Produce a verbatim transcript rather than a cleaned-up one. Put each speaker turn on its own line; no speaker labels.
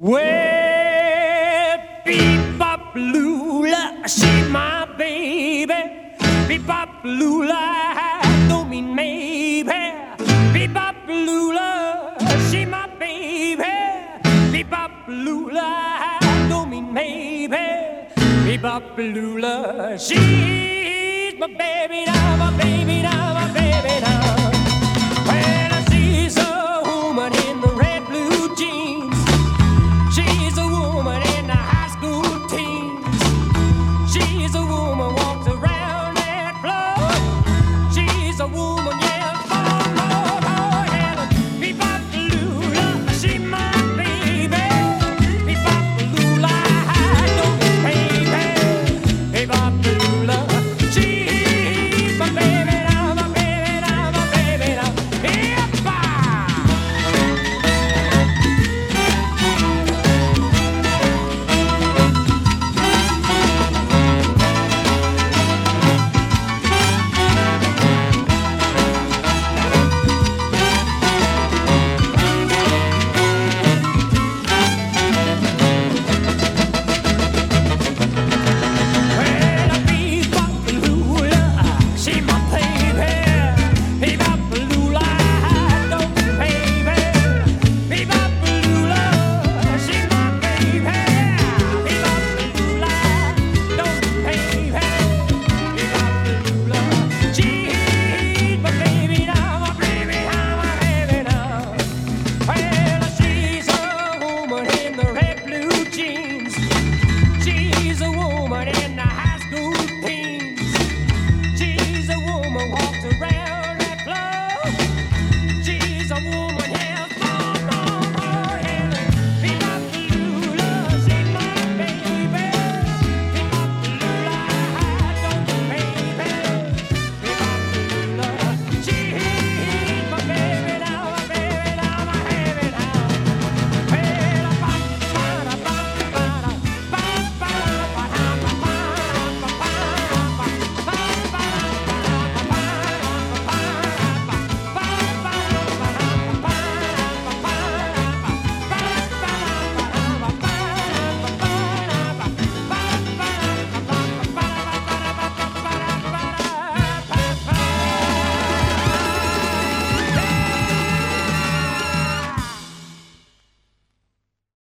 Well, bebop Lula, she's my baby. Bebop Lula, don't mean maybe. Bebop Lula, she's my baby. Bebop Lula, don't mean maybe. Bebop Lula, she's my baby, now my baby.